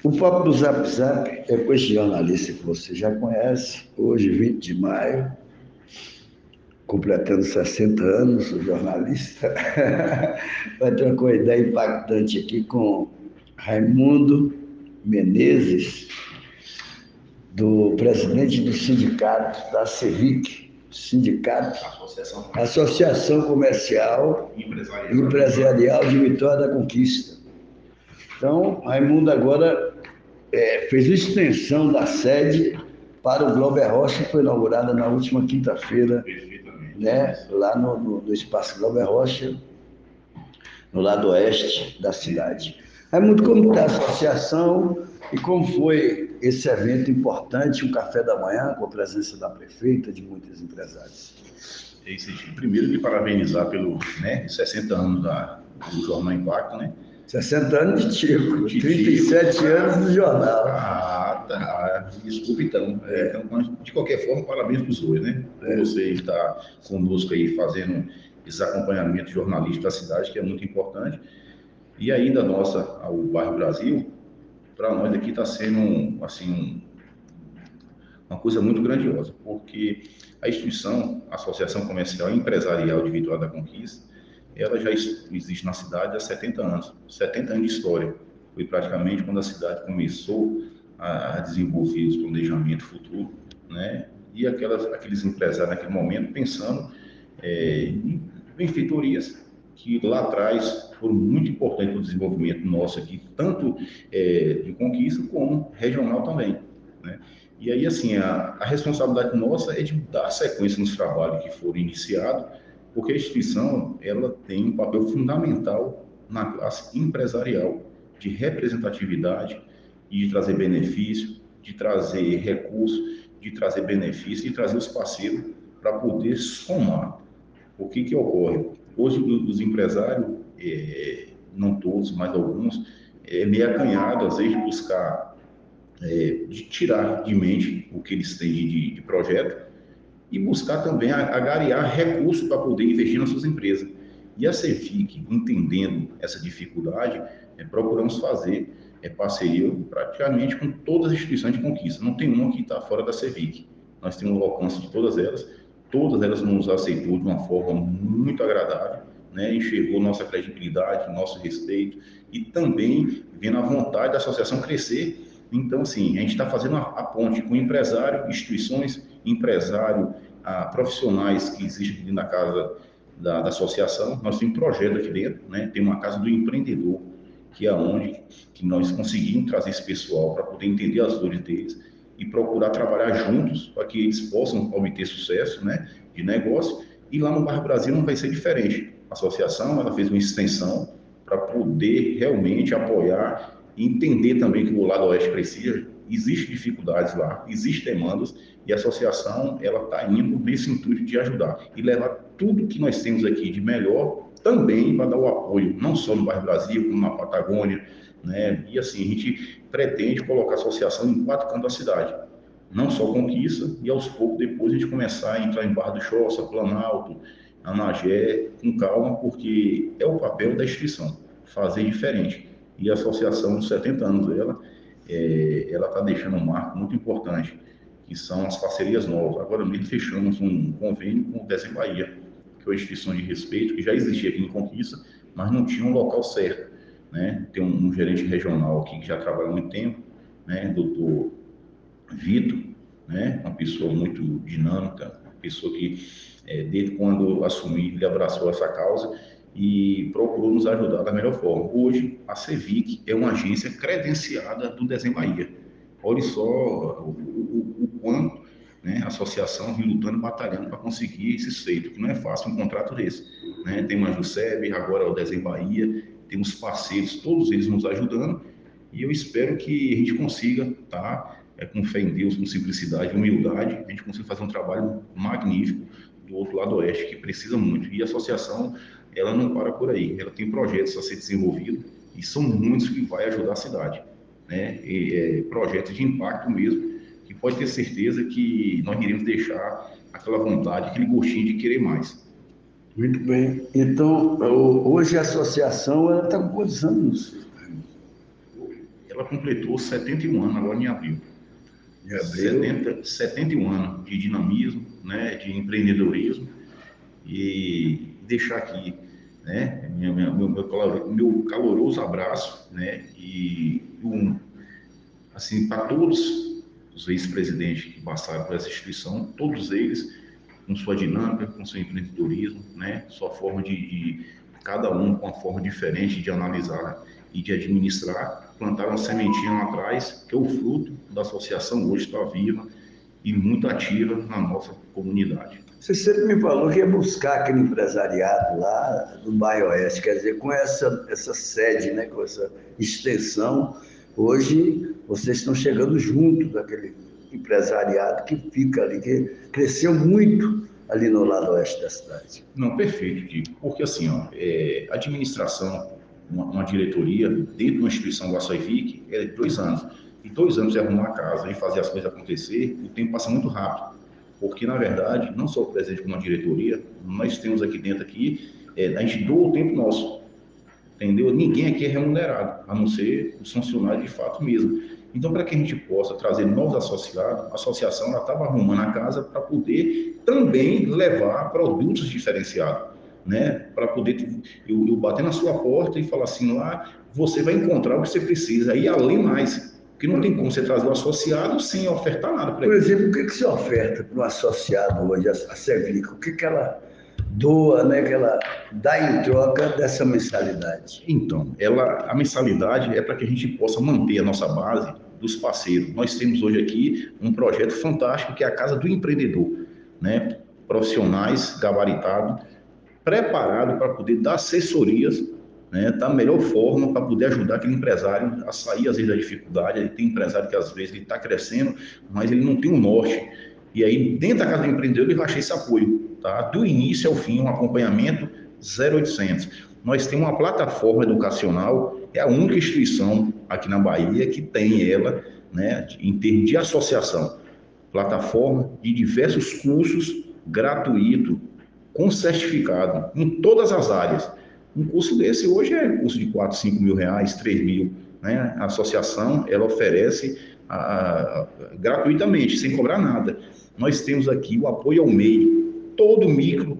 O Papo do Zap Zap é com este jornalista que você já conhece, hoje, 20 de maio, completando 60 anos, o jornalista. Vai trocar uma ideia impactante aqui com Raimundo Menezes, do presidente do sindicato da CEVIC, sindicato, Associação Comercial e Empresarial de Vitória da Conquista. Então, Raimundo agora fez uma extensão da sede para o Glauber Rocha, que foi inaugurada na última quinta-feira, né, lá no Espaço Glauber Rocha, no lado oeste da cidade. Raimundo, como está a associação e como foi esse evento importante, um café da manhã, com a presença da prefeita, de muitos empresários? É isso aí. Primeiro, me parabenizar pelo 60 anos do Jornal Impacto, né? 60 anos de Tico, 37 anos do jornal. Ah, tá. Desculpa, então. Então, de qualquer forma, parabéns para os dois, né? Por você estar conosco aí, fazendo esse acompanhamento jornalístico da cidade, que é muito importante. E ainda ao Bairro Brasil, para nós aqui está sendo, assim, uma coisa muito grandiosa, porque a instituição, a Associação Comercial e Empresarial de Vitória da Conquista, ela já existe na cidade há 70 anos, 70 anos de história. Foi praticamente quando a cidade começou a desenvolver os planejamentos futuros, né? E aqueles empresários naquele momento pensando em benfeitorias que lá atrás foram muito importantes para o desenvolvimento nosso aqui, tanto de Conquista como regional também, né? E aí, assim, a responsabilidade nossa é de dar sequência nos trabalhos que foram iniciados, porque a instituição, ela tem um papel fundamental na classe empresarial, de representatividade e de trazer benefício, de trazer recursos, de trazer benefício, de trazer os parceiros para poder somar. O que ocorre? Hoje, os empresários, não todos, mas alguns, meio acanhado, às vezes, de buscar de tirar de mente o que eles têm de projeto e buscar também agariar recursos para poder investir nas suas empresas. E a CEVIC, entendendo essa dificuldade, procuramos fazer parceria praticamente com todas as instituições de conquista. Não tem uma que está fora da CEVIC. Nós temos o alcance de todas elas nos aceitou de uma forma muito agradável, né? Enxergou nossa credibilidade, nosso respeito e também vendo a vontade da associação crescer. Então, assim, a gente está fazendo a ponte com empresário, instituições, empresário, profissionais que existem dentro da casa da associação. Nós temos um projeto aqui dentro, né? Tem uma casa do empreendedor, que é onde que nós conseguimos trazer esse pessoal para poder entender as dores deles e procurar trabalhar juntos para que eles possam obter sucesso, né, de negócio. E lá no Bairro Brasil não vai ser diferente. A associação, ela fez uma extensão para poder realmente apoiar e entender também que o lado oeste precisa. Existem dificuldades lá, existem demandas, e a associação, ela está indo nesse intuito de ajudar e levar tudo que nós temos aqui de melhor também para dar o apoio, não só no Bairro Brasil, como na Patagônia, né? E assim, a gente pretende colocar a associação em 4 cantos da cidade, não só Conquista, e aos poucos depois a gente começar a entrar em Barra do Choça, Planalto, Anagé, com calma, porque é o papel da instituição, fazer diferente. E a associação dos 70 anos dela, ela está deixando um marco muito importante, que são as parcerias novas. Agora mesmo fechamos um convênio com o Desenho Bahia, que é uma instituição de respeito, que já existia aqui em Conquista, mas não tinha um local certo, né? Tem um gerente regional aqui que já trabalha há muito tempo, né? Doutor Vitor, né? Uma pessoa muito dinâmica, uma pessoa que, desde quando assumiu, ele abraçou essa causa e procurou nos ajudar da melhor forma. Hoje, a CEVIC é uma agência credenciada do Desenho Bahia. Olha só o quanto, né, a associação vem lutando, batalhando para conseguir esse feito, que não é fácil um contrato desse, né? Tem mais o SEB, agora o Desenho Bahia, temos parceiros, todos eles nos ajudando, e eu espero que a gente consiga, tá, com fé em Deus, com simplicidade, humildade, a gente consiga fazer um trabalho magnífico do outro lado oeste, que precisa muito. E a associação, ela não para por aí, ela tem projetos a ser desenvolvidos, e são muitos que vai ajudar a cidade, né? Projetos de impacto mesmo, que pode ter certeza que nós iremos deixar aquela vontade, aquele gostinho de querer mais. Muito bem. Então, hoje a associação está com quantos anos? ela completou 71 anos agora em abril. 71 anos de dinamismo, né, de empreendedorismo, e deixar aqui, né, meu caloroso abraço, né, e assim, para todos os ex-presidentes que passaram por essa instituição, todos eles com sua dinâmica, com seu empreendedorismo, né, sua forma cada um com uma forma diferente de analisar e de administrar, plantaram uma sementinha lá atrás, que é o fruto da associação hoje está viva e muito ativa na nossa comunidade. Você sempre me falou que ia buscar aquele empresariado lá do Bairro Oeste, quer dizer, com essa sede, né, com essa extensão, hoje vocês estão chegando junto daquele empresariado que fica ali, que cresceu muito ali no lado oeste da cidade. Não, perfeito, Kiko, porque assim, ó, administração, uma diretoria dentro de uma instituição do Açoific é 2 anos. E 2 anos você arrumar a casa e fazer as coisas acontecer, o tempo passa muito rápido. Porque, na verdade, não só o presidente como a diretoria, nós temos aqui dentro, a gente doa o tempo nosso, entendeu? Ninguém aqui é remunerado, a não ser os funcionários de fato mesmo. Então, para que a gente possa trazer novos associados, a associação estava arrumando a casa para poder também levar produtos diferenciados, né? Para poder eu bater na sua porta e falar assim, lá você vai encontrar o que você precisa, e além mais. Porque não tem como você trazer um associado sem ofertar nada para ele. Por exemplo, o que você oferta para um associado hoje, a Sevic? O que ela doa, né, que ela dá em troca dessa mensalidade? Então, a mensalidade é para que a gente possa manter a nossa base dos parceiros. Nós temos hoje aqui um projeto fantástico que é a Casa do Empreendedor, né? Profissionais gabaritados, preparados para poder dar assessorias, né, da melhor forma para poder ajudar aquele empresário a sair às vezes da dificuldade. Ele tem empresário que às vezes ele está crescendo, mas ele não tem um norte. E aí, dentro da Casa do Empreendedor, ele vai achar esse apoio, tá? Do início ao fim, um acompanhamento 0800. Nós temos uma plataforma educacional, é a única instituição aqui na Bahia que tem ela, né, em termos de associação. Plataforma de diversos cursos gratuitos, com certificado, em todas as áreas. Um curso desse hoje é curso de 4, 5 mil reais, 3 mil. Né? A associação, ela oferece gratuitamente, sem cobrar nada. Nós temos aqui o apoio ao MEI. Todo micro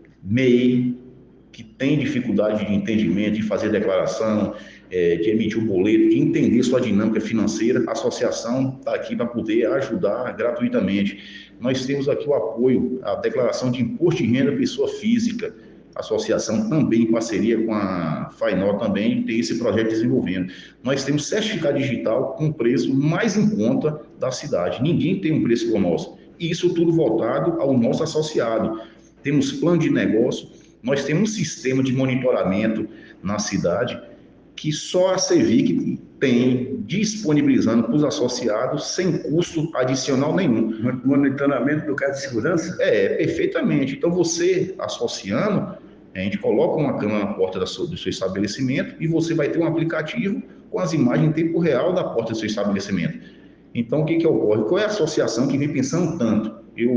MEI que tem dificuldade de entendimento, de fazer declaração, de emitir o boleto, de entender sua dinâmica financeira, a associação está aqui para poder ajudar gratuitamente. Nós temos aqui o apoio à declaração de imposto de renda pessoa física. A associação também, em parceria com a Fainó, também tem esse projeto desenvolvendo. Nós temos certificado digital com preço mais em conta da cidade. Ninguém tem um preço como o nosso. E isso tudo voltado ao nosso associado. Temos plano de negócio, nós temos um sistema de monitoramento na cidade que só a Sevic tem, disponibilizando para os associados sem custo adicional nenhum. Monitoramento do caso de segurança? Perfeitamente. Então, você associando, a gente coloca uma câmera na porta do seu estabelecimento e você vai ter um aplicativo com as imagens em tempo real da porta do seu estabelecimento. Então, o que ocorre? Qual é a associação que vem pensando tanto?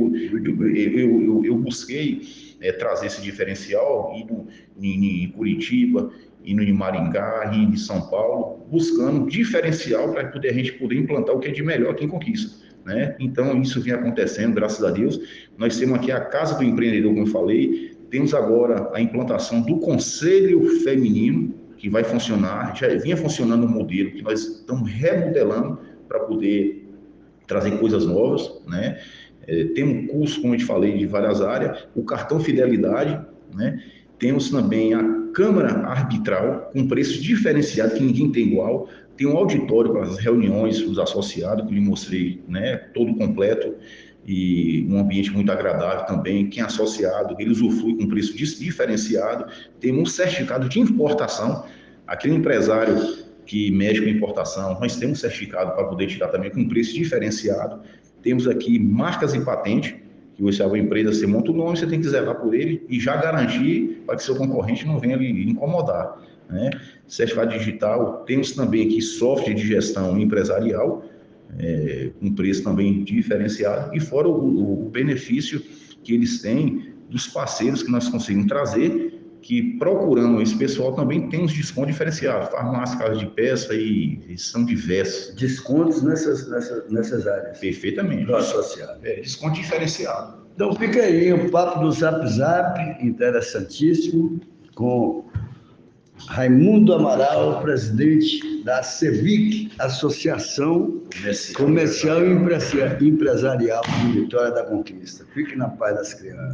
Eu busquei trazer esse diferencial em Curitiba, indo em Maringá, indo em São Paulo, buscando diferencial para a gente poder implantar o que é de melhor aqui em Conquista. Né? Então, isso vem acontecendo, graças a Deus. Nós temos aqui a Casa do Empreendedor, como eu falei, temos agora a implantação do Conselho Feminino, que vai funcionar, já vinha funcionando um modelo que nós estamos remodelando para poder trazer coisas novas, né? Tem um curso, como eu te falei, de várias áreas, o cartão fidelidade, né? Temos também a Câmara Arbitral, com preço diferenciado, que ninguém tem igual. Tem um auditório para as reuniões dos associados, que eu lhe mostrei, né? Todo completo, e um ambiente muito agradável também. Quem é associado, ele usufrui com preço diferenciado. Tem um certificado de importação. Aquele empresário que mexe com importação, nós temos certificado para poder tirar também com preço diferenciado. Temos aqui marcas e patente, que você é uma empresa, você monta o nome, você tem que zelar por ele e já garantir para que seu concorrente não venha lhe incomodar. Né? Certificado digital, temos também aqui software de gestão empresarial, com preço também diferenciado, e fora o benefício que eles têm dos parceiros que nós conseguimos trazer, que procurando esse pessoal também tem uns descontos diferenciados. Farmácia, casa de peça e são diversos. Descontos nessas áreas. Perfeitamente. Do associado. Desconto diferenciado. Então fica aí o papo do Zap Zap, interessantíssimo, com Raimundo Amaral, presidente da CEVIC, Associação Comercial e Empresarial de Vitória da Conquista. Fique na paz das crianças.